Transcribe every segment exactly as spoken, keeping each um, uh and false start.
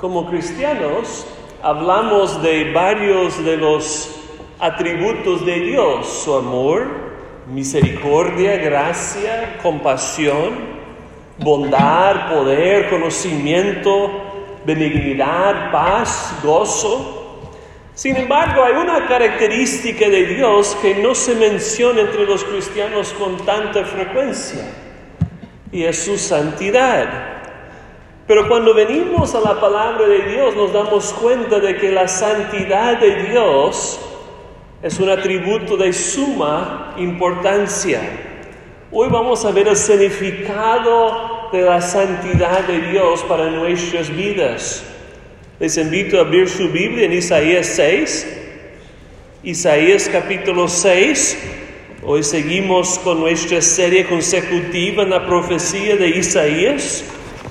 Como cristianos, hablamos de varios de los atributos de Dios: su amor, misericordia, gracia, compasión, bondad, poder, conocimiento, benignidad, paz, gozo. Sin embargo, hay una característica de Dios que no se menciona entre los cristianos con tanta frecuencia, y es su santidad. Pero cuando venimos a la palabra de Dios nos damos cuenta de que la santidad de Dios es un atributo de suma importancia. Hoy vamos a ver el significado de la santidad de Dios para nuestras vidas. Les invito a abrir su Biblia en Isaías seis. Isaías capítulo seis. Hoy seguimos con nuestra serie consecutiva en la profecía de Isaías.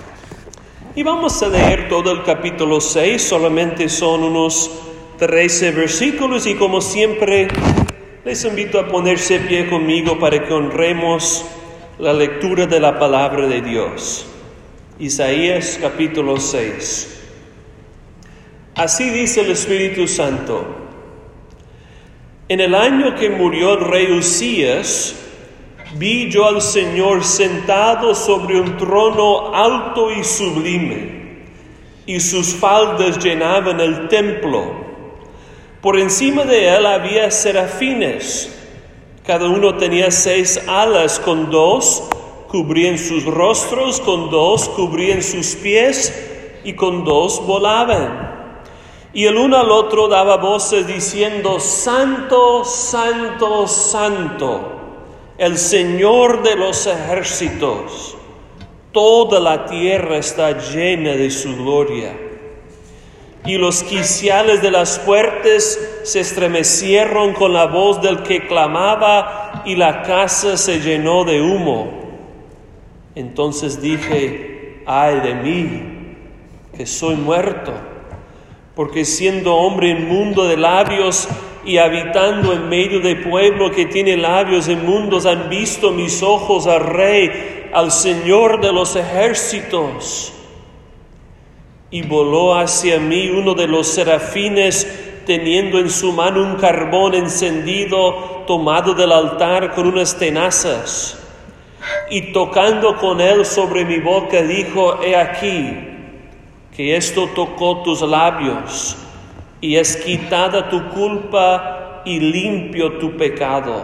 Y vamos a leer todo el capítulo seis, solamente son unos trece versículos, y como siempre les invito a ponerse de pie conmigo para que honremos la lectura de la palabra de Dios. Isaías capítulo seis. Así dice el Espíritu Santo: en el año que murió el rey Uzías, vi yo al Señor sentado sobre un trono alto y sublime, y sus faldas llenaban el templo. Por encima de él había serafines, cada uno tenía seis alas, con dos cubrían sus rostros, con dos cubrían sus pies, y con dos volaban. Y el uno al otro daba voces diciendo: Santo, Santo, Santo, el Señor de los ejércitos, toda la tierra está llena de su gloria. Y los quiciales de las puertas se estremecieron con la voz del que clamaba, y la casa se llenó de humo. Entonces dije: ay de mí, que soy muerto, porque siendo hombre inmundo de labios y habitando en medio de pueblo que tiene labios inmundos, han visto mis ojos al Rey, al Señor de los ejércitos. Y voló hacia mí uno de los serafines, teniendo en su mano un carbón encendido, tomado del altar con unas tenazas. Y tocando con él sobre mi boca, dijo: he aquí, que esto tocó tus labios, y es quitada tu culpa y limpio tu pecado.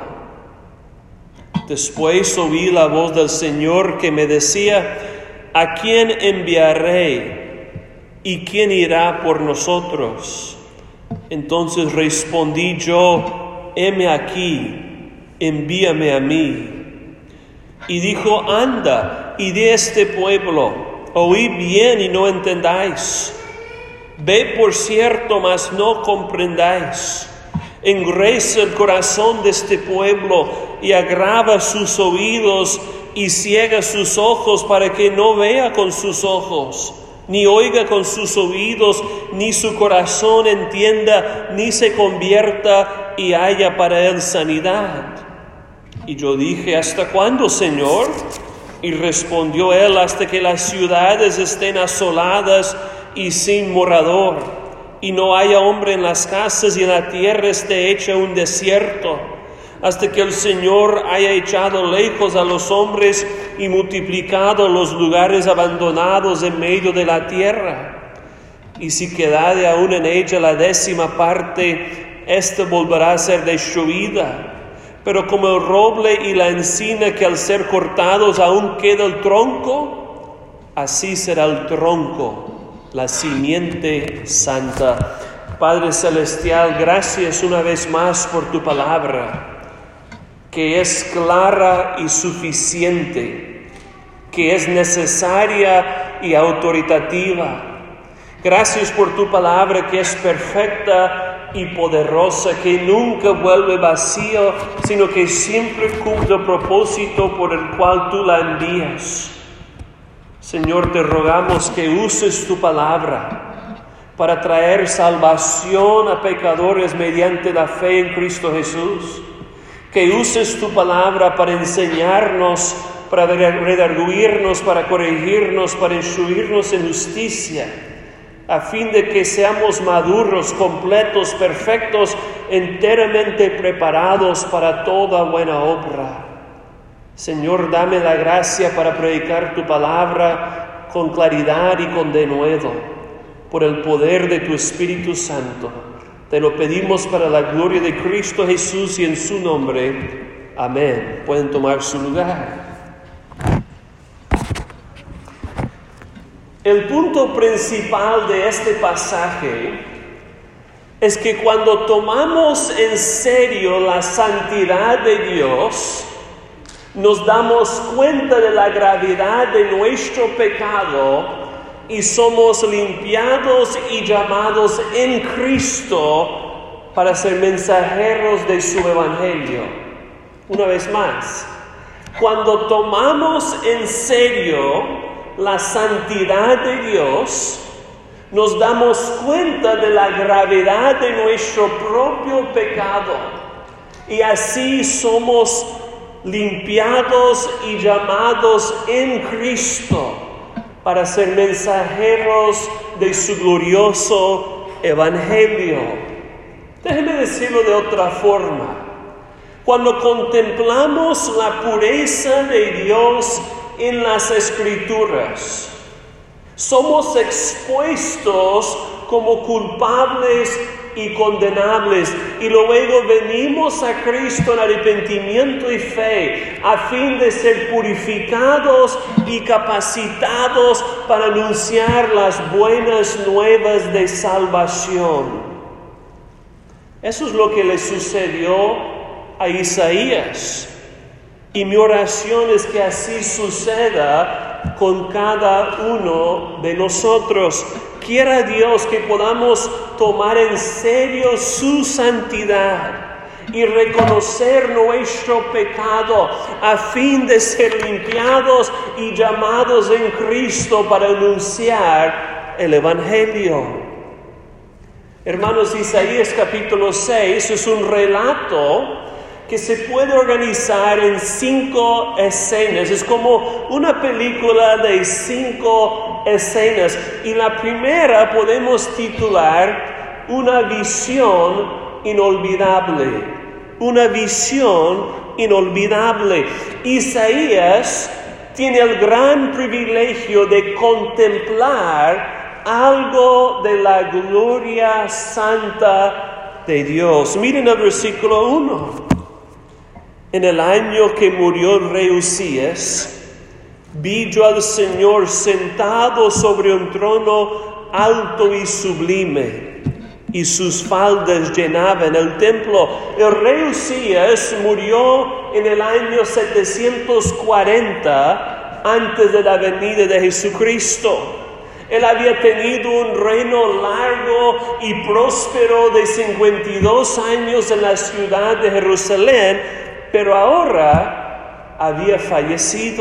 Después oí la voz del Señor que me decía: ¿a quién enviaré? ¿Y quién irá por nosotros? Entonces respondí yo: heme aquí, envíame a mí. Y dijo: anda, y di a este pueblo: oíd bien y no entendáis. Ve por cierto, mas no comprendáis. Engruesa el corazón de este pueblo y agrava sus oídos y ciega sus ojos, para que no vea con sus ojos, ni oiga con sus oídos, ni su corazón entienda, ni se convierta y haya para él sanidad. Y yo dije: ¿hasta cuándo, Señor? Y respondió él: hasta que las ciudades estén asoladas y sin morador, y no haya hombre en las casas, y en la tierra esté hecha un desierto, hasta que el Señor haya echado lejos a los hombres y multiplicado los lugares abandonados en medio de la tierra. Y si quedare aún en ella la décima parte, ésta volverá a ser destruida. Pero como el roble y la encina, que al ser cortados aún queda el tronco, así será el tronco, la simiente santa. Padre celestial, gracias una vez más por tu palabra, que es clara y suficiente, que es necesaria y autoritativa. Gracias por tu palabra, que es perfecta y poderosa, que nunca vuelve vacío, sino que siempre cumple el propósito por el cual tú la envías. Señor, te rogamos que uses tu palabra para traer salvación a pecadores mediante la fe en Cristo Jesús. Que uses tu palabra para enseñarnos, para redarguirnos, para corregirnos, para instruirnos en justicia. a fin de que seamos maduros, completos, perfectos, enteramente preparados para toda buena obra. Señor, dame la gracia para predicar tu palabra con claridad y con denuedo, por el poder de tu Espíritu Santo. Te lo pedimos para la gloria de Cristo Jesús y en su nombre. Amén. Pueden tomar su lugar. El punto principal de este pasaje es que cuando tomamos en serio la santidad de Dios, nos damos cuenta de la gravedad de nuestro pecado y somos limpiados y llamados en Cristo para ser mensajeros de su Evangelio. Una vez más, cuando tomamos en serio la santidad de Dios, nos damos cuenta de la gravedad de nuestro propio pecado y así somos limpiados y llamados en Cristo para ser mensajeros de su glorioso Evangelio. Déjeme decirlo de otra forma. Cuando contemplamos la pureza de Dios en las Escrituras, somos expuestos como culpables y condenables, y luego venimos a Cristo en arrepentimiento y fe, a fin de ser purificados y capacitados para anunciar las buenas nuevas de salvación. Eso es lo que le sucedió a Isaías. Y mi oración es que así suceda con cada uno de nosotros. Quiera Dios que podamos tomar en serio su santidad y reconocer nuestro pecado a fin de ser limpiados y llamados en Cristo para anunciar el Evangelio. Hermanos, Isaías capítulo seis es un relato que se puede organizar en cinco escenas. Es como una película de cinco escenas. Y la primera podemos titular Una visión inolvidable. Una visión inolvidable. Isaías tiene el gran privilegio de contemplar algo de la gloria santa de Dios. Miren el versículo uno. En el año que murió el rey Usías, vi yo al Señor sentado sobre un trono alto y sublime, y sus faldas llenaban el templo. El rey Usías murió en el año setecientos cuarenta antes de la venida de Jesucristo. Él había tenido un reino largo y próspero de cincuenta y dos años en la ciudad de Jerusalén, pero ahora había fallecido.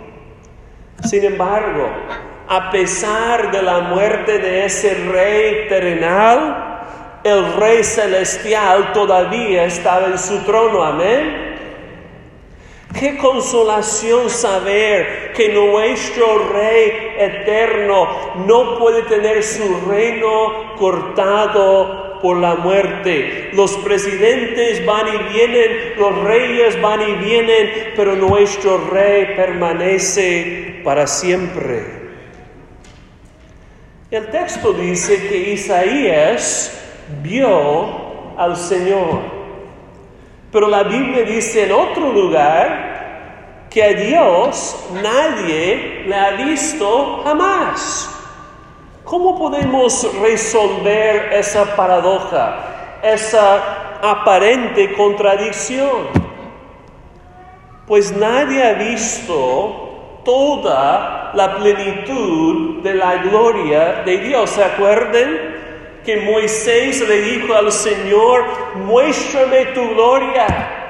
Sin embargo, a pesar de la muerte de ese rey terrenal, el rey celestial todavía estaba en su trono. Amén. Qué consolación saber que nuestro Rey eterno no puede tener su reino cortado por la muerte. Los presidentes van y vienen, los reyes van y vienen, pero nuestro Rey permanece para siempre. El texto dice que Isaías vio al Señor. Pero la Biblia dice en otro lugar que a Dios nadie le ha visto jamás. ¿Cómo podemos resolver esa paradoja, esa aparente contradicción? Pues nadie ha visto toda la plenitud de la gloria de Dios. ¿Se acuerdan? Que Moisés le dijo al Señor, muéstrame tu gloria.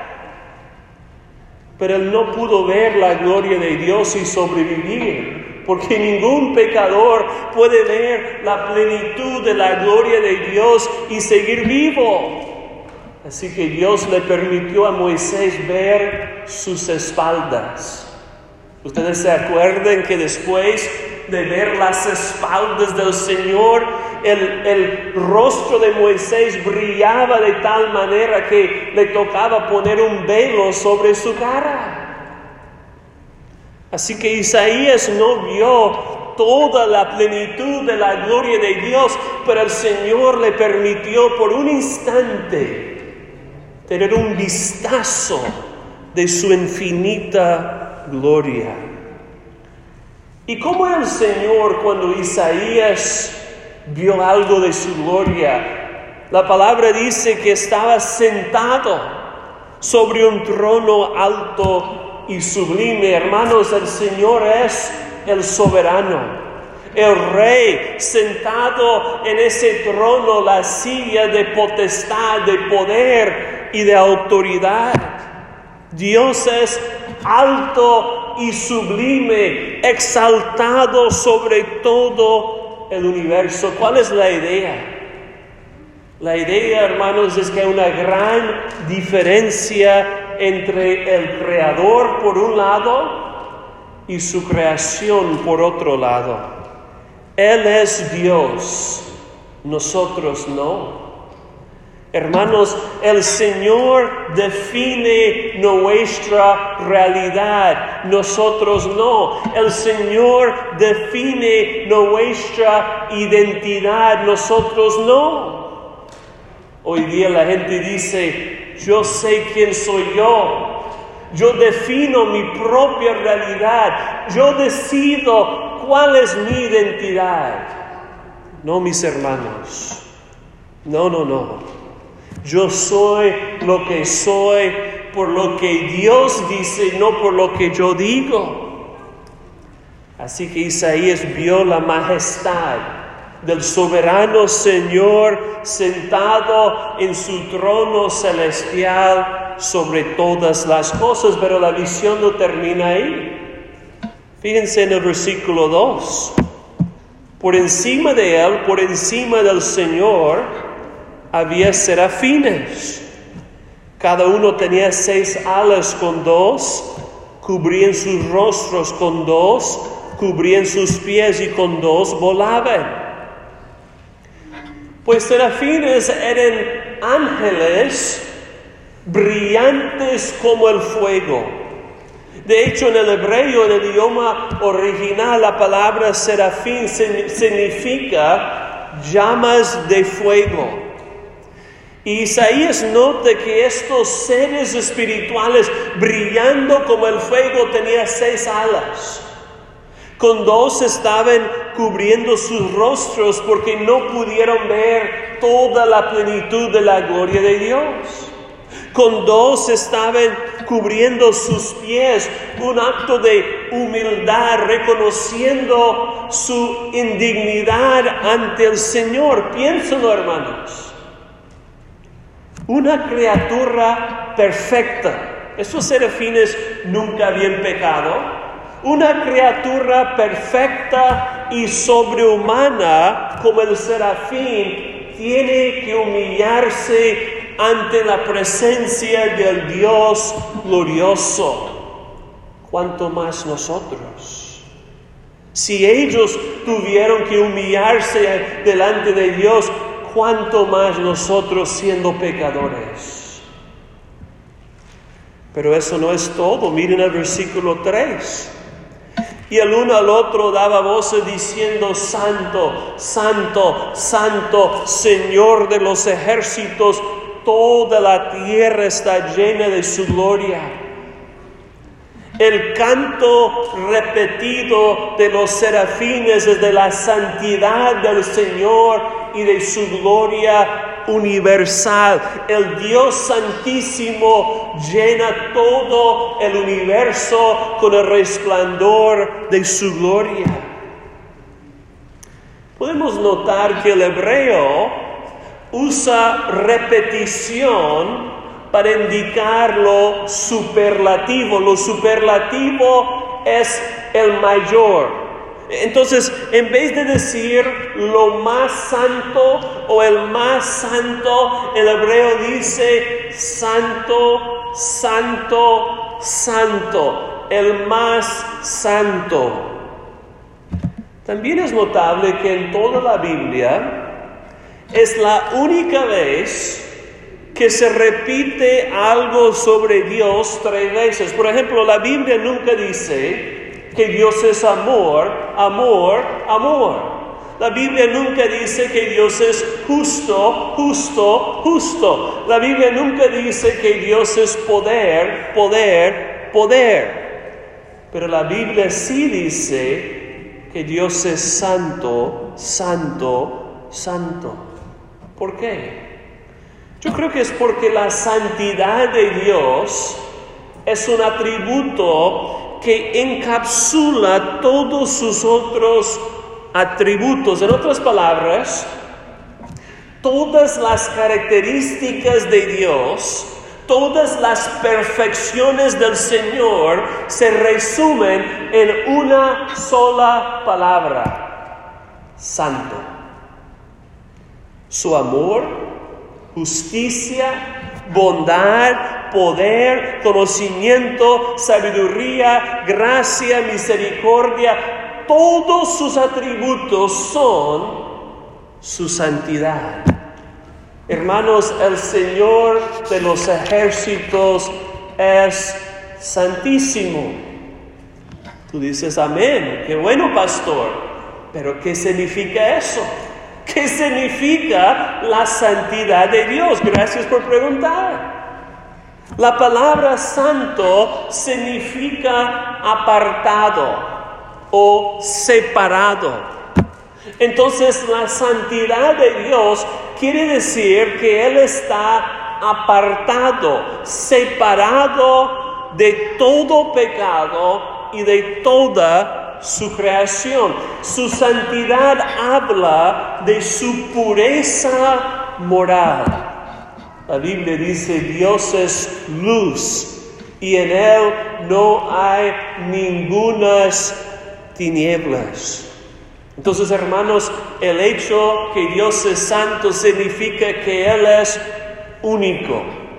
Pero él no pudo ver la gloria de Dios y sobrevivir, porque ningún pecador puede ver la plenitud de la gloria de Dios y seguir vivo. Así que Dios le permitió a Moisés ver sus espaldas. Ustedes se acuerdan que después de ver las espaldas del Señor, el, el rostro de Moisés brillaba de tal manera que le tocaba poner un velo sobre su cara. Así que Isaías no vio toda la plenitud de la gloria de Dios, pero el Señor le permitió por un instante tener un vistazo de su infinita gloria. Y como el Señor, cuando Isaías vio algo de su gloria, la palabra dice que estaba sentado sobre un trono alto y sublime. Hermanos, el Señor es el soberano, el rey sentado en ese trono, la silla de potestad, de poder y de autoridad. Dios es alto y sublime, exaltado sobre todo el universo. ¿Cuál es la idea? La idea, hermanos, es que hay una gran diferencia entre el Creador por un lado y su creación por otro lado. Él es Dios, nosotros no. Hermanos, el Señor define nuestra realidad, nosotros no. El Señor define nuestra identidad, nosotros no. Hoy día la gente dice, yo sé quién soy yo. Yo defino mi propia realidad. Yo decido cuál es mi identidad. No, mis hermanos. No, no, no. Yo soy lo que soy por lo que Dios dice, no por lo que yo digo. Así que Isaías vio la majestad del soberano Señor sentado en su trono celestial sobre todas las cosas, pero la visión no termina ahí. Fíjense en el versículo dos. Por encima de él, por encima del Señor, había serafines. Cada uno tenía seis alas con dos, cubrían sus rostros con dos, cubrían sus pies y con dos volaban. Pues serafines eran ángeles brillantes como el fuego. De hecho, en el hebreo, en el idioma original, la palabra serafín significa llamas de fuego. Y Isaías nota que estos seres espirituales, brillando como el fuego, tenían seis alas. Con dos estaban cubriendo sus rostros porque no pudieron ver toda la plenitud de la gloria de Dios. Con dos estaban cubriendo sus pies, un acto de humildad, reconociendo su indignidad ante el Señor. Piénsenlo, hermanos. Una criatura perfecta. Esos serafines nunca habían pecado. Una criatura perfecta y sobrehumana como el serafín tiene que humillarse ante la presencia del Dios glorioso. ¿Cuánto más nosotros? Si ellos tuvieron que humillarse delante de Dios, ¿cuánto más nosotros siendo pecadores? Pero eso no es todo. Miren el versículo tres. Y el uno al otro daba voces diciendo, Santo, Santo, Santo, Señor de los ejércitos, toda la tierra está llena de su gloria. El canto repetido de los serafines es de la santidad del Señor y de su gloria universal. El Dios Santísimo llena todo el universo con el resplandor de su gloria. Podemos notar que el hebreo usa repetición para indicar lo superlativo. Lo superlativo es el mayor. Entonces, en vez de decir lo más santo o el más santo, el hebreo dice santo, santo, santo. el más santo. También es notable que en toda la Biblia es la única vez que se repite algo sobre Dios tres veces. Por ejemplo, la Biblia nunca dice que Dios es amor, amor, amor. La Biblia nunca dice que Dios es justo, justo, justo. La Biblia nunca dice que Dios es poder, poder, poder. Pero la Biblia sí dice que Dios es santo, santo, santo. ¿Por qué? Yo creo que es porque la santidad de Dios es un atributo que encapsula todos sus otros atributos. En otras palabras, todas las características de Dios, todas las perfecciones del Señor se resumen en una sola palabra: santo. Su amor, justicia, bondad, poder, conocimiento, sabiduría, gracia, misericordia, todos sus atributos son su santidad. Hermanos, el Señor de los ejércitos es santísimo. Tú dices, amén, qué bueno, pastor. Pero ¿qué significa eso? ¿Qué significa la santidad de Dios? Gracias por preguntar. La palabra santo significa apartado o separado. Entonces, la santidad de Dios quiere decir que Él está apartado, separado de todo pecado y de toda su creación. Su santidad habla de su pureza moral. La Biblia dice: Dios es luz y en Él no hay ningunas tinieblas. Entonces, hermanos, el hecho que Dios es santo significa que Él es único,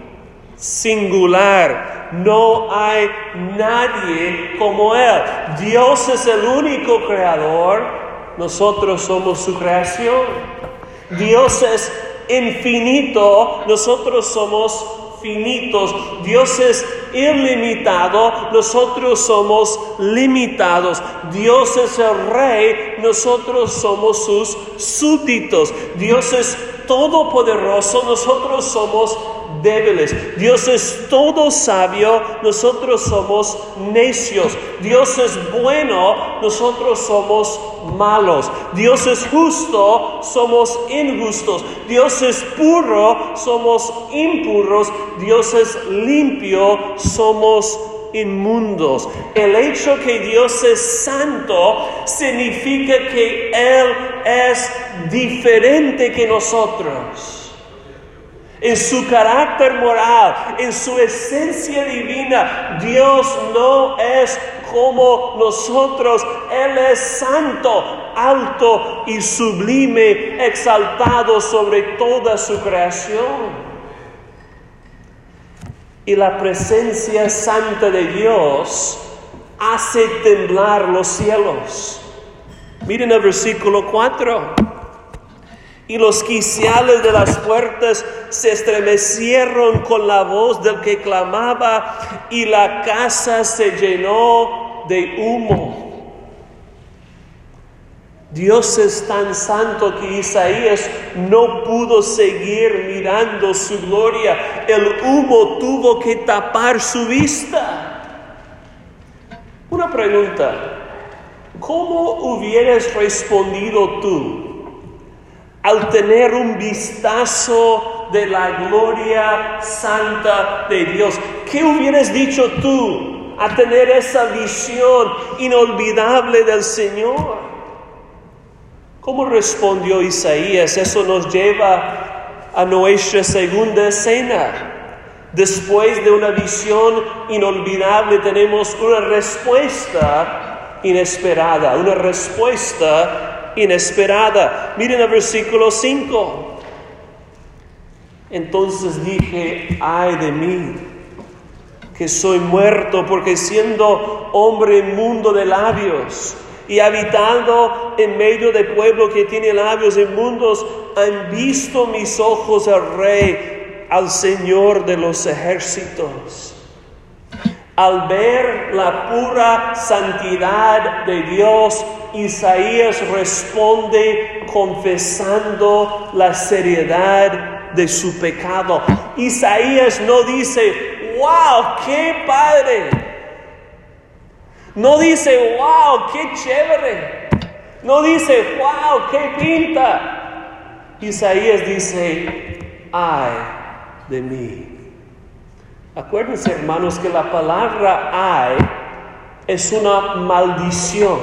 singular. No hay nadie como Él. Dios es el único creador. Nosotros somos su creación. Dios es infinito. Nosotros somos finitos. Dios es ilimitado. Nosotros somos limitados. Dios es el rey. Nosotros somos sus súbditos. Dios es todopoderoso. Nosotros somos débiles. Dios es todo sabio, nosotros somos necios. Dios es bueno, nosotros somos malos. Dios es justo, somos injustos. Dios es puro, somos impuros. Dios es limpio, somos inmundos. El hecho que Dios es santo significa que Él es diferente que nosotros. En su carácter moral, en su esencia divina, Dios no es como nosotros. Él es santo, alto y sublime, exaltado sobre toda su creación. Y la presencia santa de Dios hace temblar los cielos. Miren el versículo cuatro. Y los quiciales de las puertas se estremecieron con la voz del que clamaba, y la casa se llenó de humo. Dios es tan santo que Isaías no pudo seguir mirando su gloria. El humo tuvo que tapar su vista. Una pregunta: ¿cómo hubieras respondido tú al tener un vistazo de la gloria santa de Dios? ¿Qué hubieras dicho tú al tener esa visión inolvidable del Señor? ¿Cómo respondió Isaías? Eso nos lleva a nuestra segunda escena. Después de una visión inolvidable tenemos una respuesta inesperada, una respuesta inesperada. Miren el versículo cinco. Entonces dije: ay de mí, que soy muerto, porque siendo hombre inmundo de labios y habitando en medio de pueblo que tiene labios inmundos, han visto mis ojos al Rey, al Señor de los ejércitos. Al ver la pura santidad de Dios, Isaías responde confesando la seriedad de su pecado. Isaías no dice, ¡wow, qué padre! No dice, ¡wow, qué chévere! No dice, ¡wow, qué pinta! Isaías dice, ¡ay de mí! Acuérdense, hermanos, que la palabra ay es una maldición.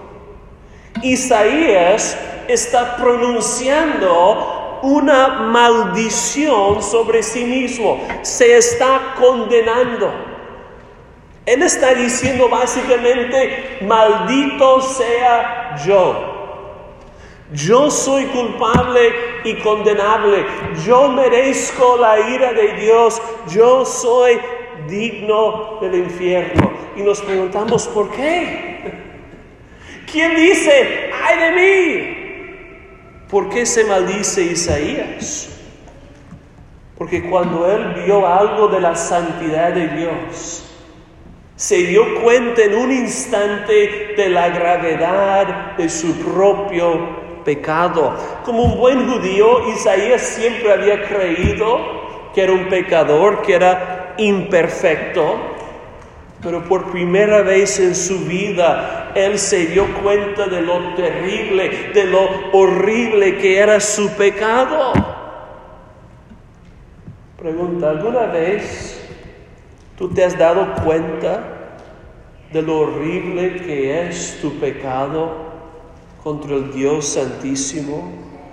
Isaías está pronunciando una maldición sobre sí mismo. Se está condenando. Él está diciendo básicamente, maldito sea yo. Yo soy culpable y condenable. Yo merezco la ira de Dios. Yo soy digno del infierno. Y nos preguntamos, ¿por qué? ¿Quién dice, ay de mí? ¿Por qué se maldice Isaías? Porque cuando él vio algo de la santidad de Dios, se dio cuenta en un instante de la gravedad de su propio pecado. Como un buen judío, Isaías siempre había creído que era un pecador, que era imperfecto, pero por primera vez en su vida, él se dio cuenta de lo terrible, de lo horrible que era su pecado. Pregunta, ¿alguna vez tú te has dado cuenta de lo horrible que es tu pecado contra el Dios Santísimo?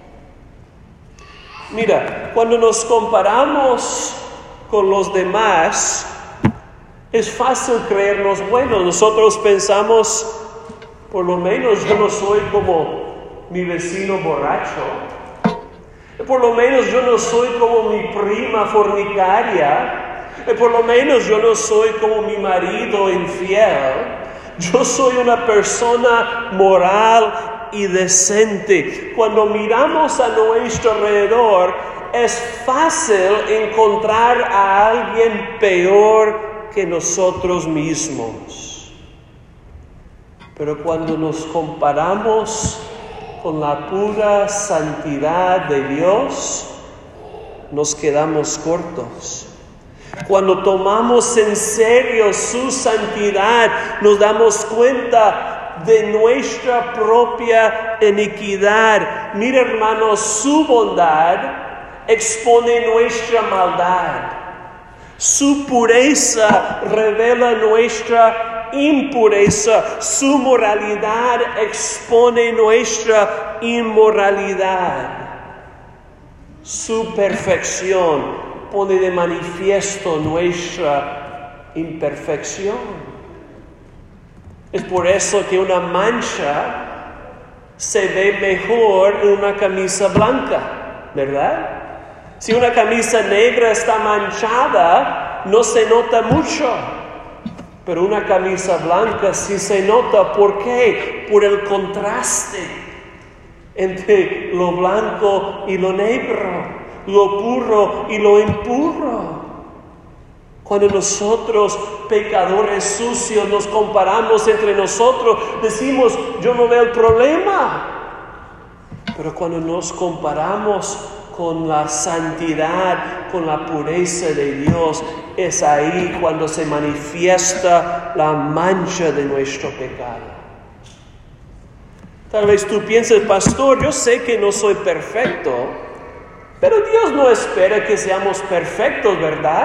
Mira, cuando nos comparamos con los demás, es fácil creernos buenos. Nosotros pensamos, por lo menos yo no soy como mi vecino borracho. Por lo menos yo no soy como mi prima fornicaria. Por lo menos yo no soy como mi marido infiel. Yo soy una persona moral y decente. Cuando miramos a nuestro alrededor, es fácil encontrar a alguien peor que nosotros mismos. Pero cuando nos comparamos con la pura santidad de Dios, nos quedamos cortos. Cuando tomamos en serio su santidad, nos damos cuenta de nuestra propia iniquidad. Mira, hermanos, su bondad expone nuestra maldad. Su pureza revela nuestra impureza. Su moralidad expone nuestra inmoralidad. Su perfección pone de manifiesto nuestra imperfección. Es por eso que una mancha se ve mejor en una camisa blanca, ¿verdad? Si una camisa negra está manchada, no se nota mucho. Pero una camisa blanca sí se nota. ¿Por qué? Por el contraste entre lo blanco y lo negro, lo puro y lo impuro. Cuando nosotros, pecadores sucios, nos comparamos entre nosotros, decimos, yo no veo el problema. Pero cuando nos comparamos con la santidad, con la pureza de Dios, es ahí cuando se manifiesta la mancha de nuestro pecado. Tal vez tú pienses, pastor, yo sé que no soy perfecto, pero Dios no espera que seamos perfectos, ¿verdad?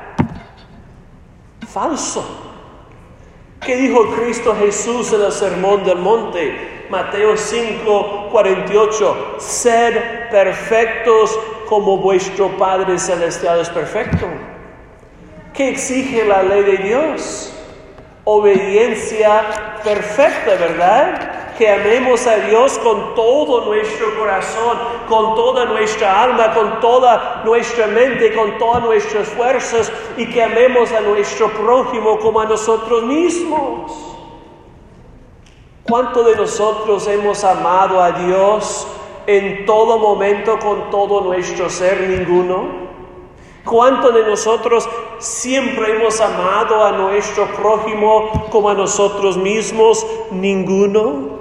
Falso. ¿Qué dijo Cristo Jesús en el Sermón del Monte? Mateo cinco, cuarenta y ocho. Sed perfectos como vuestro Padre Celestial es perfecto. ¿Qué exige la ley de Dios? Obediencia perfecta, ¿verdad? que amemos a Dios con todo nuestro corazón, con toda nuestra alma, con toda nuestra mente, con todas nuestras fuerzas, y que amemos a nuestro prójimo como a nosotros mismos. ¿Cuánto de nosotros hemos amado a Dios en todo momento, con todo nuestro ser? Ninguno. ¿Cuánto de nosotros siempre hemos amado a nuestro prójimo como a nosotros mismos? Ninguno.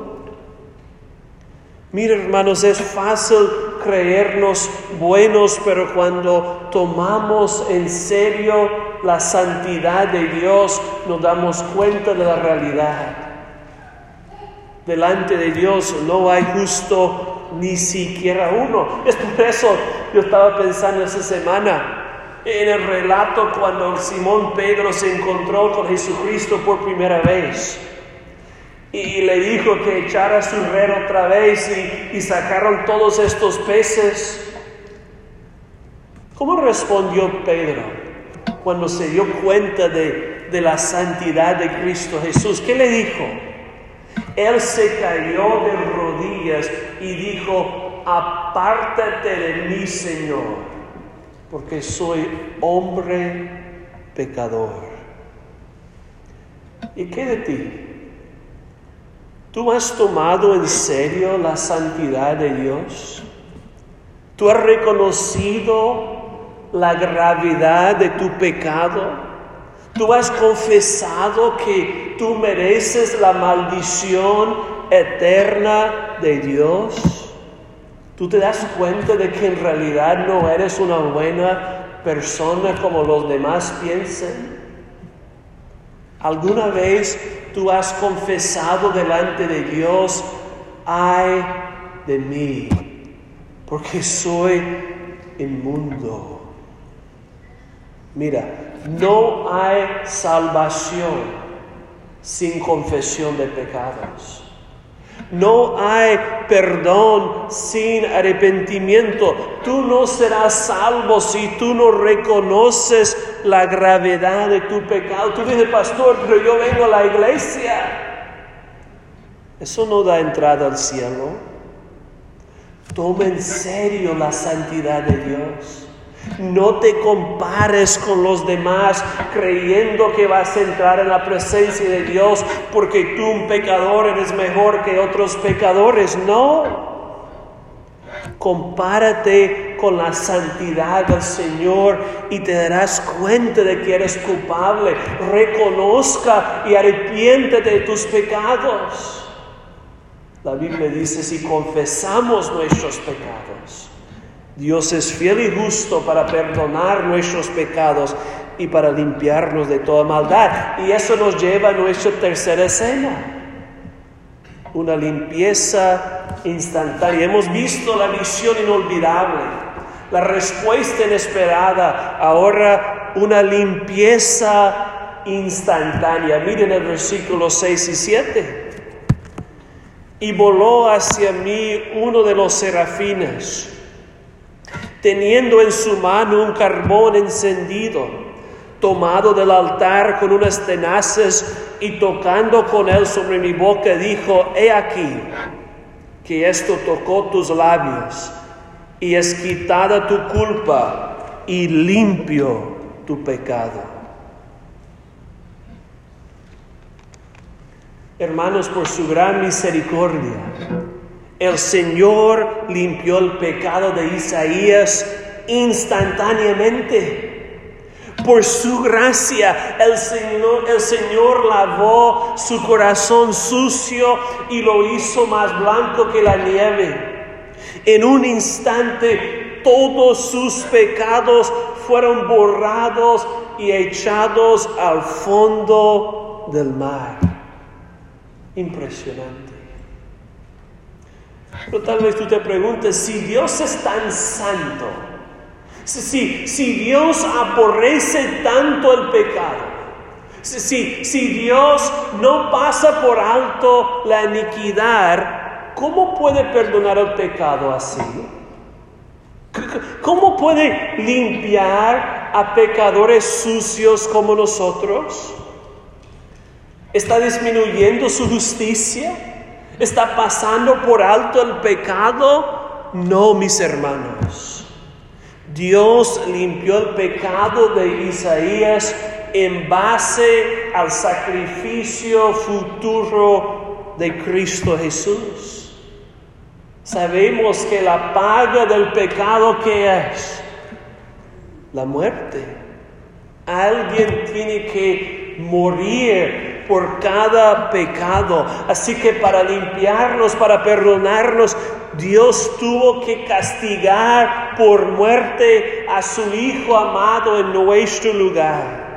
Mira, hermanos, es fácil creernos buenos, pero cuando tomamos en serio la santidad de Dios, nos damos cuenta de la realidad. Delante de Dios no hay justo ni siquiera uno. Es por eso yo estaba pensando esta semana en el relato cuando Simón Pedro se encontró con Jesucristo por primera vez. Y le dijo que echara su red otra vez y, y sacaron todos estos peces. ¿Cómo respondió Pedro cuando se dio cuenta de, de la santidad de Cristo Jesús? ¿Qué le dijo? Él se cayó de rodillas y dijo: apártate de mí, Señor, porque soy hombre pecador. ¿Y qué de ti? ¿Tú has tomado en serio la santidad de Dios? ¿Tú has reconocido la gravedad de tu pecado? ¿Tú has confesado que tú mereces la maldición eterna de Dios? ¿Tú te das cuenta de que en realidad no eres una buena persona como los demás piensan? ¿Alguna vez tú has confesado delante de Dios: ay de mí, porque soy inmundo? Mira, no hay salvación sin confesión de pecados. No hay perdón sin arrepentimiento. Tú no serás salvo si tú no reconoces la gravedad de tu pecado. Tú dices: pastor, pero yo vengo a la iglesia. Eso no da entrada al cielo. Toma en serio la santidad de Dios. No te compares con los demás creyendo que vas a entrar en la presencia de Dios porque tú, un pecador, eres mejor que otros pecadores. No. Compárate con la santidad del Señor y te darás cuenta de que eres culpable. Reconozca y arrepiéntete de tus pecados. La Biblia dice: si confesamos nuestros pecados, Dios es fiel y justo para perdonar nuestros pecados y para limpiarnos de toda maldad. Y eso nos lleva a nuestra tercera escena: una limpieza instantánea. Hemos visto la visión inolvidable, la respuesta inesperada, ahora una limpieza instantánea. Miren el versículo seis y siete. Y voló hacia mí uno de los serafines, teniendo en su mano un carbón encendido, tomado del altar con unas tenazas, y tocando con él sobre mi boca, dijo: he aquí que esto tocó tus labios, y es quitada tu culpa y limpio tu pecado. Hermanos, por su gran misericordia, el Señor limpió el pecado de Isaías instantáneamente. Por su gracia, el Señor, el Señor lavó su corazón sucio y lo hizo más blanco que la nieve. En un instante, todos sus pecados fueron borrados y echados al fondo del mar. Impresionante. Pero tal vez tú te preguntes: si Dios es tan santo, si, si, si Dios aborrece tanto el pecado, si, si, si Dios no pasa por alto la iniquidad, ¿cómo puede perdonar el pecado así? ¿Cómo puede limpiar a pecadores sucios como nosotros? ¿Está disminuyendo su justicia? ¿Está pasando por alto el pecado? No, mis hermanos. Dios limpió el pecado de Isaías en base al sacrificio futuro de Cristo Jesús. Sabemos que la paga del pecado, ¿qué es? La muerte. Alguien tiene que morir por cada pecado. Así que para limpiarnos, para perdonarnos, Dios tuvo que castigar por muerte a su Hijo amado en nuestro lugar.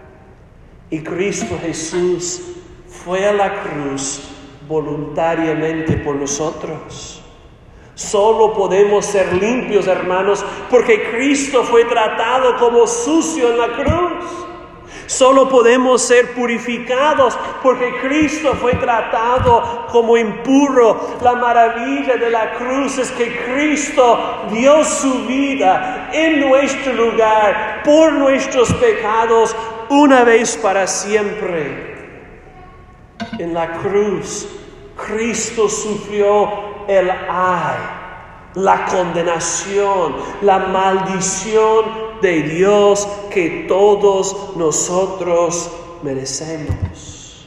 Y Cristo Jesús fue a la cruz voluntariamente por nosotros. Solo podemos ser limpios, hermanos, porque Cristo fue tratado como sucio en la cruz. Solo podemos ser purificados porque Cristo fue tratado como impuro. La maravilla de la cruz es que Cristo dio su vida en nuestro lugar por nuestros pecados una vez para siempre. En la cruz, Cristo sufrió el ay, la condenación, la maldición de Dios que todos nosotros merecemos.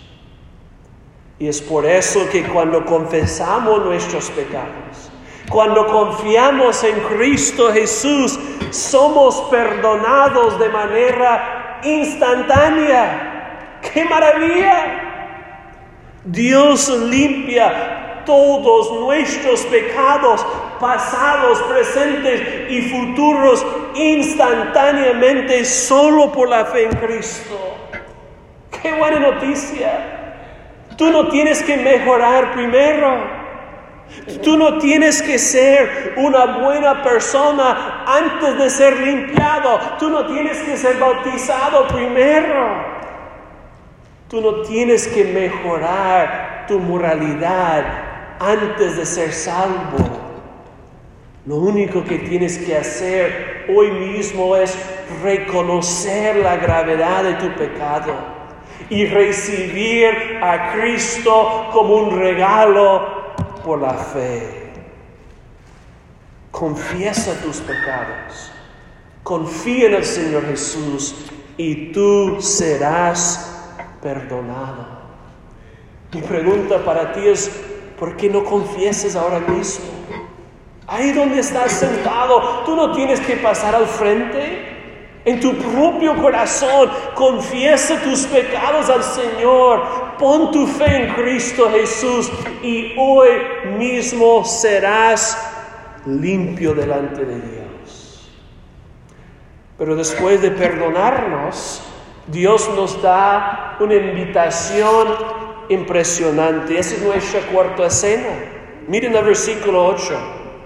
Y es por eso que cuando confesamos nuestros pecados, cuando confiamos en Cristo Jesús, somos perdonados de manera instantánea. ¡Qué maravilla! Dios limpia todos nuestros pecados, pasados, presentes y futuros, instantáneamente, solo por la fe en Cristo. ¡Qué buena noticia! Tú no tienes que mejorar primero. Tú no tienes que ser una buena persona antes de ser limpiado. Tú no tienes que ser bautizado primero. Tú no tienes que mejorar tu moralidad antes de ser salvo. Lo único que tienes que hacer hoy mismo es reconocer la gravedad de tu pecado y recibir a Cristo como un regalo por la fe. Confiesa tus pecados, confía en el Señor Jesús y tú serás perdonado. Mi pregunta para ti es, ¿por qué no confieses ahora mismo? Ahí donde estás sentado, tú no tienes que pasar al frente. En tu propio corazón, confiesa tus pecados al Señor. Pon tu fe en Cristo Jesús y hoy mismo serás limpio delante de Dios. Pero después de perdonarnos, Dios nos da una invitación impresionante. Esa es nuestra cuarta cena. Miren el versículo ocho.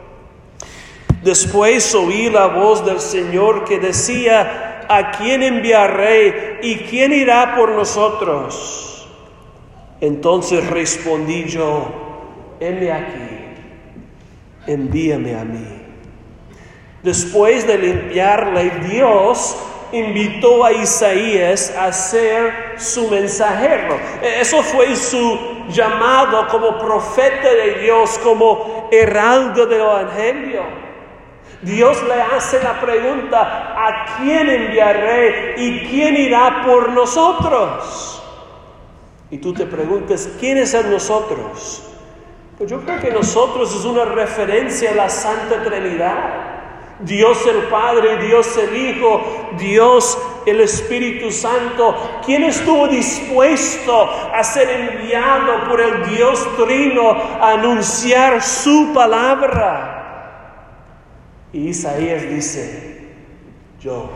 Después oí la voz del Señor que decía: ¿a quién enviaré y quién irá por nosotros? Entonces respondí yo: heme aquí, envíame a mí. Después de limpiarle, Dios invitó a Isaías a ser su mensajero. Eso fue su llamado como profeta de Dios, como heraldo del Evangelio. Dios le hace la pregunta: ¿a quién enviaré y quién irá por nosotros? Y tú te preguntas, ¿quién es el nosotros? Pues yo creo que nosotros es una referencia a la Santa Trinidad. Dios el Padre, Dios el Hijo, Dios el Espíritu Santo, quien estuvo dispuesto a ser enviado por el Dios Trino a anunciar su palabra. Y Isaías dice: yo,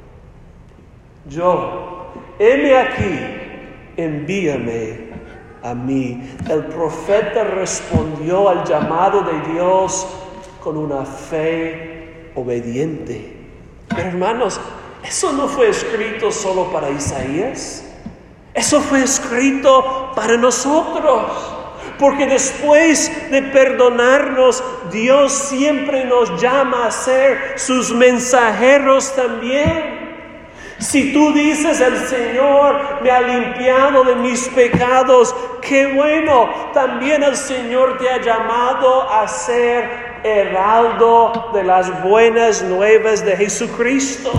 yo, heme aquí, envíame a mí. El profeta respondió al llamado de Dios con una fe obediente. Pero hermanos, eso no fue escrito solo para Isaías. Eso fue escrito para nosotros. Porque después de perdonarnos, Dios siempre nos llama a ser sus mensajeros también. Si tú dices, el Señor me ha limpiado de mis pecados, qué bueno, también el Señor te ha llamado a ser heraldo de las buenas nuevas de Jesucristo.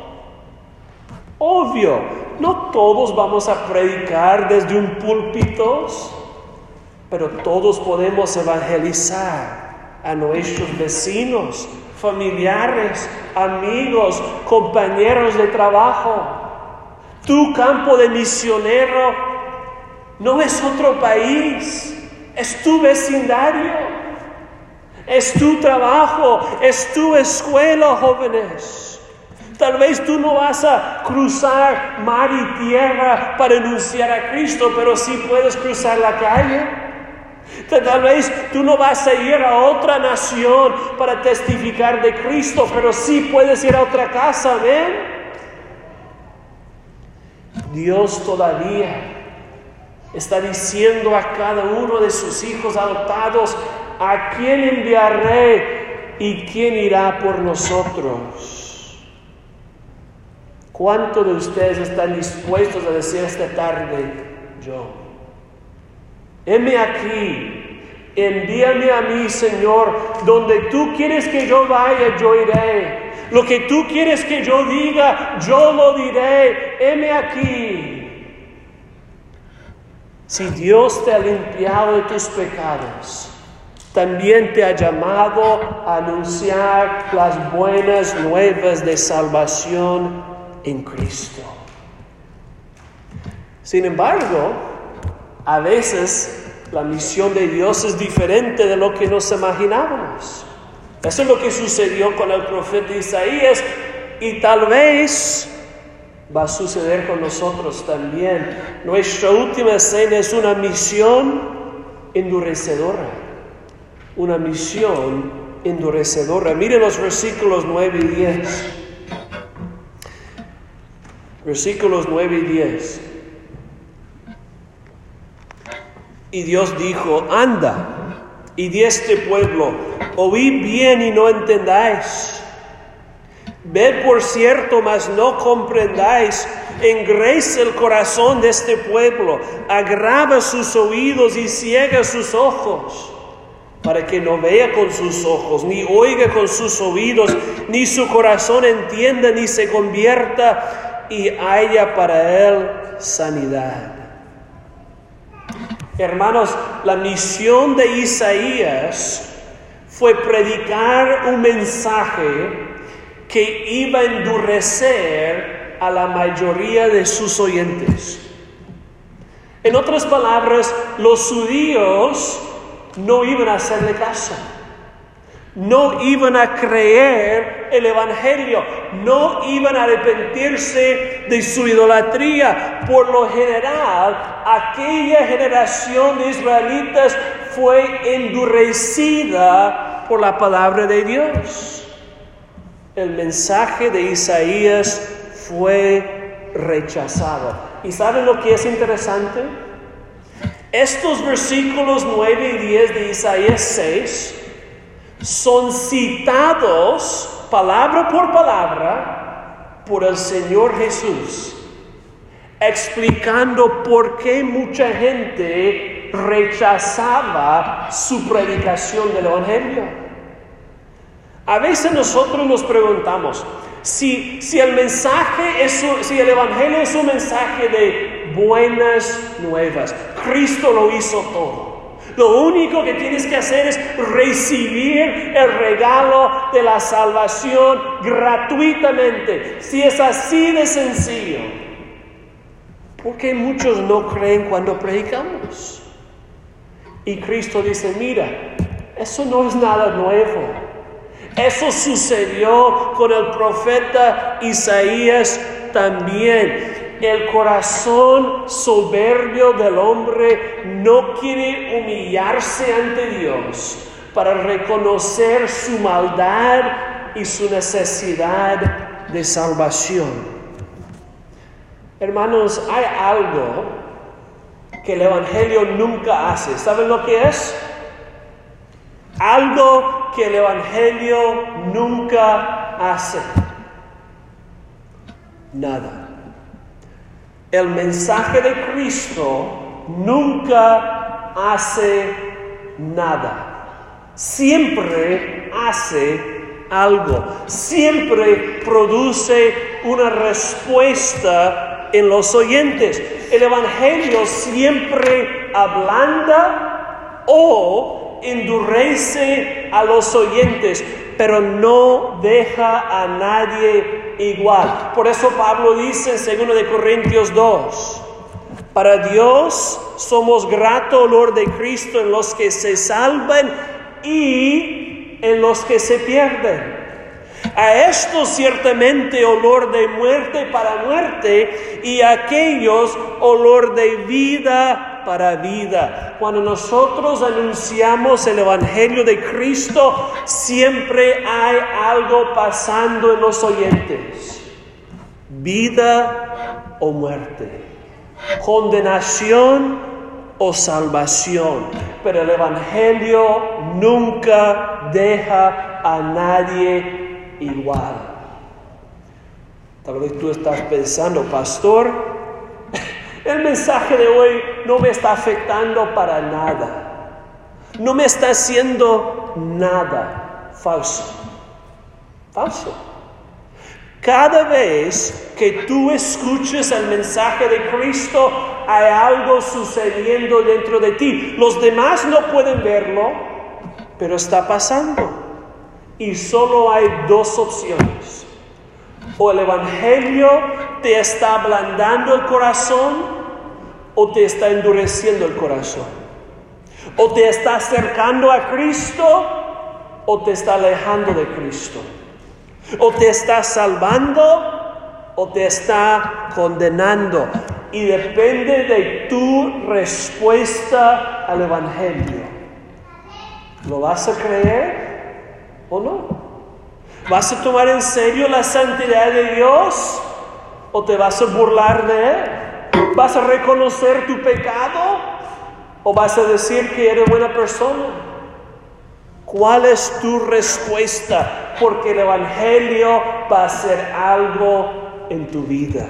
Obvio, no todos vamos a predicar desde un púlpito, pero todos podemos evangelizar a nuestros vecinos, familiares, amigos, compañeros de trabajo. Tu campo de misionero no es otro país, es tu vecindario, es tu trabajo, es tu escuela, jóvenes. Tal vez tú no vas a cruzar mar y tierra para anunciar a Cristo, pero sí puedes cruzar la calle. Tal vez tú no vas a ir a otra nación para testificar de Cristo, pero sí puedes ir a otra casa, ¿ven? Dios todavía está diciendo a cada uno de sus hijos adoptados, ¿a quién enviaré y quién irá por nosotros? ¿Cuántos de ustedes están dispuestos a decir esta tarde, yo? Heme aquí, envíame a mí, Señor, donde tú quieres que yo vaya, yo iré. Lo que tú quieres que yo diga, yo lo diré. Heme aquí. Si Dios te ha limpiado de tus pecados, también te ha llamado a anunciar las buenas nuevas de salvación en Cristo. Sin embargo, a veces la misión de Dios es diferente de lo que nos imaginábamos. Eso es lo que sucedió con el profeta Isaías y tal vez va a suceder con nosotros también. Nuestra última cena es una misión endurecedora. Una misión endurecedora. Miren los versículos nueve y diez. Versículos nueve y diez. Y Dios dijo, anda, y di a este pueblo, oíd bien y no entendáis. Ved por cierto, mas no comprendáis. Engrece el corazón de este pueblo, agrava sus oídos y ciega sus ojos, para que no vea con sus ojos, ni oiga con sus oídos, ni su corazón entienda, ni se convierta y haya para él sanidad. Hermanos, la misión de Isaías fue predicar un mensaje que iba a endurecer a la mayoría de sus oyentes. En otras palabras, los judíos no iban a hacerle caso. No iban a creer el Evangelio, no iban a arrepentirse de su idolatría. Por lo general, aquella generación de israelitas fue endurecida por la palabra de Dios. El mensaje de Isaías fue rechazado. ¿Y saben lo que es interesante? Estos versículos nueve y diez de Isaías seis son citados palabra por palabra por el Señor Jesús, explicando por qué mucha gente rechazaba su predicación del Evangelio. A veces nosotros nos preguntamos, si, si el mensaje es un, si el Evangelio es un mensaje de buenas nuevas, Cristo lo hizo todo. Lo único que tienes que hacer es recibir el regalo de la salvación gratuitamente. Si es así de sencillo, ¿por qué muchos no creen cuando predicamos? Y Cristo dice, mira, eso no es nada nuevo. Eso sucedió con el profeta Isaías también. El corazón soberbio del hombre no quiere humillarse ante Dios para reconocer su maldad y su necesidad de salvación. Hermanos, hay algo que el Evangelio nunca hace. ¿Saben lo que es? Algo que el Evangelio nunca hace. nada. El mensaje de Cristo nunca hace nada. Siempre hace algo. Siempre produce una respuesta en los oyentes. El Evangelio siempre ablanda o endurece a los oyentes, pero no deja a nadie igual. Por eso Pablo dice en segundo de Corintios dos, para Dios somos grato olor de Cristo en los que se salvan y en los que se pierden. A esto ciertamente olor de muerte para muerte, y a aquellos olor de vida para vida. Cuando nosotros anunciamos el Evangelio de Cristo, siempre hay algo pasando en los oyentes. Vida o muerte. Condenación o salvación. Pero el Evangelio nunca deja a nadie igual. Tal vez tú estás pensando, pastor, el mensaje de hoy no me está afectando para nada. No me está haciendo nada. Falso. Falso. Cada vez que tú escuches el mensaje de Cristo, hay algo sucediendo dentro de ti. Los demás no pueden verlo, pero está pasando. Y solo hay dos opciones. O el Evangelio te está ablandando el corazón, o te está endureciendo el corazón. O te está acercando a Cristo, o te está alejando de Cristo. O te está salvando, o te está condenando. Y depende de tu respuesta al Evangelio. ¿Lo vas a creer o no? ¿Vas a tomar en serio la santidad de Dios o te vas a burlar de Él? ¿Vas a reconocer tu pecado o vas a decir que eres buena persona? ¿Cuál es tu respuesta? Porque el Evangelio va a hacer algo en tu vida.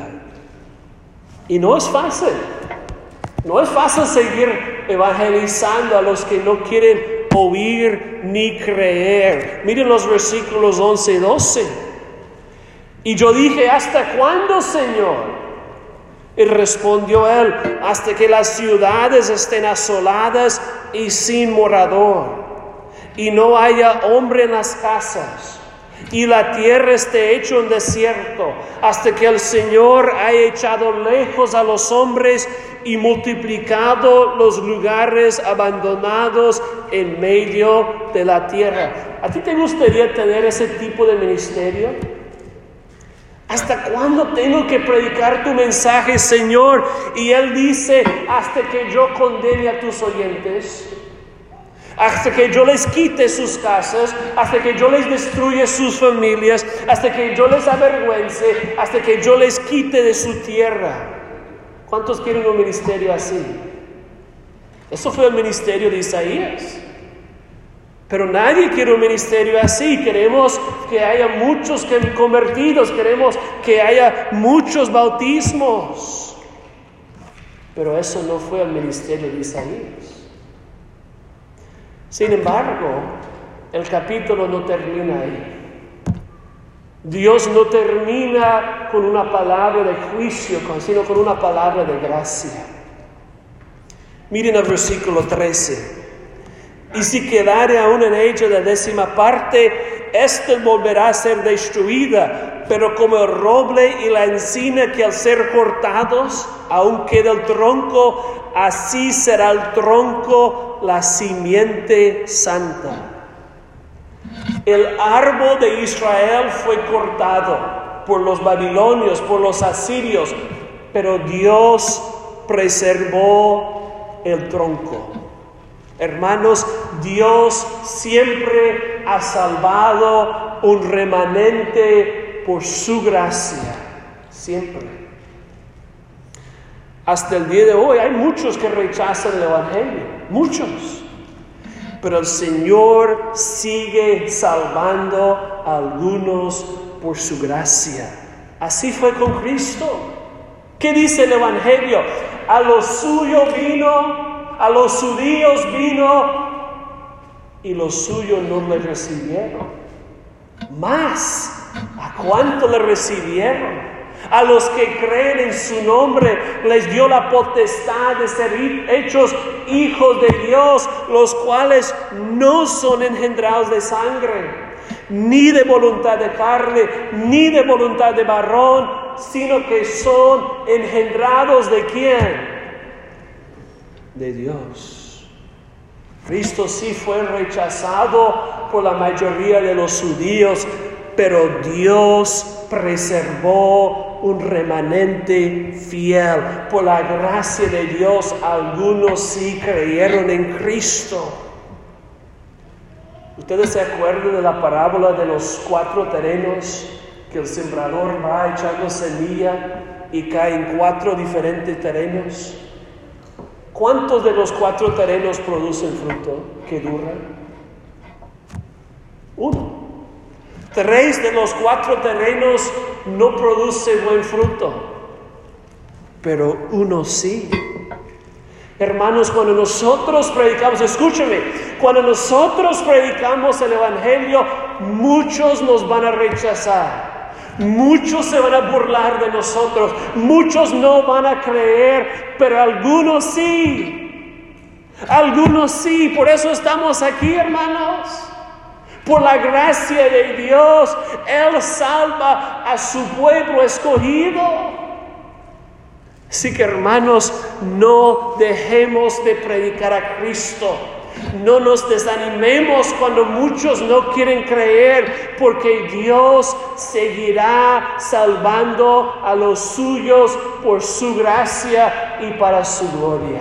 Y no es fácil. No es fácil seguir evangelizando a los que no quieren oír ni creer. Miren los versículos once y doce. Y yo dije, ¿hasta cuándo, Señor? Y respondió él, hasta que las ciudades estén asoladas y sin morador, y no haya hombre en las casas, y la tierra esté hecho un desierto, hasta que el Señor haya echado lejos a los hombres y multiplicado los lugares abandonados en medio de la tierra. ¿A ti te gustaría tener ese tipo de ministerio? ¿Hasta cuándo tengo que predicar tu mensaje, Señor? Y Él dice, hasta que yo condene a tus oyentes, hasta que yo les quite sus casas, hasta que yo les destruya sus familias, hasta que yo les avergüence, hasta que yo les quite de su tierra. ¿Cuántos quieren un ministerio así? Eso fue el ministerio de Isaías. Pero nadie quiere un ministerio así. Queremos que haya muchos convertidos, queremos que haya muchos bautismos. Pero eso no fue el ministerio de Isaías. Sin embargo, el capítulo no termina ahí. Dios no termina con una palabra de juicio, sino con una palabra de gracia. Miren el versículo trece. Y si quedare aún en ella la décima parte, ésta volverá a ser destruida. Pero como el roble y la encina que al ser cortados aún queda el tronco, así será el tronco la simiente santa. El árbol de Israel fue cortado por los babilonios, por los asirios, pero Dios preservó el tronco. Hermanos, Dios siempre ha salvado un remanente por su gracia. Siempre. Hasta el día de hoy hay muchos que rechazan el Evangelio. Muchos. Pero el Señor sigue salvando a algunos por su gracia. Así fue con Cristo. ¿Qué dice el Evangelio? A los suyos vino, a los judíos vino, y los suyos no le recibieron. Más, ¿a cuánto le recibieron? A los que creen en su nombre les dio la potestad de ser hechos hijos de Dios, los cuales no son engendrados de sangre, ni de voluntad de carne, ni de voluntad de varón, sino que son engendrados ¿de quién? De Dios. Cristo sí fue rechazado por la mayoría de los judíos, pero Dios preservó un remanente fiel. Por la gracia de Dios, algunos sí creyeron en Cristo. ¿Ustedes se acuerdan de la parábola de los cuatro terrenos? Que el sembrador va echando semilla y cae en cuatro diferentes terrenos. ¿Cuántos de los cuatro terrenos producen fruto que duran? Uno. Tres de los cuatro terrenos no producen buen fruto, pero uno sí. Hermanos, cuando nosotros predicamos, escúchame, cuando nosotros predicamos el Evangelio, muchos nos van a rechazar, muchos se van a burlar de nosotros, muchos no van a creer, pero algunos sí, algunos sí. Por eso estamos aquí, hermanos. Por la gracia de Dios, Él salva a su pueblo escogido. Así que, hermanos, no dejemos de predicar a Cristo. No nos desanimemos cuando muchos no quieren creer, porque Dios seguirá salvando a los suyos por su gracia y para su gloria.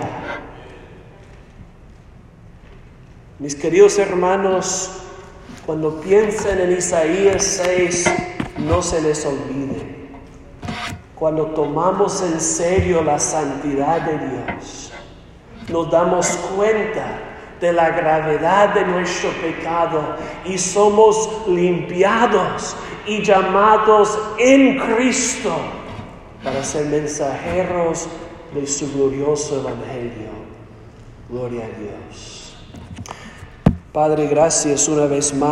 Mis queridos hermanos, cuando piensen en Isaías seis, no se les olvide. Cuando tomamos en serio la santidad de Dios, nos damos cuenta de la gravedad de nuestro pecado y somos limpiados y llamados en Cristo para ser mensajeros de su glorioso Evangelio. Gloria a Dios. Padre, gracias una vez más.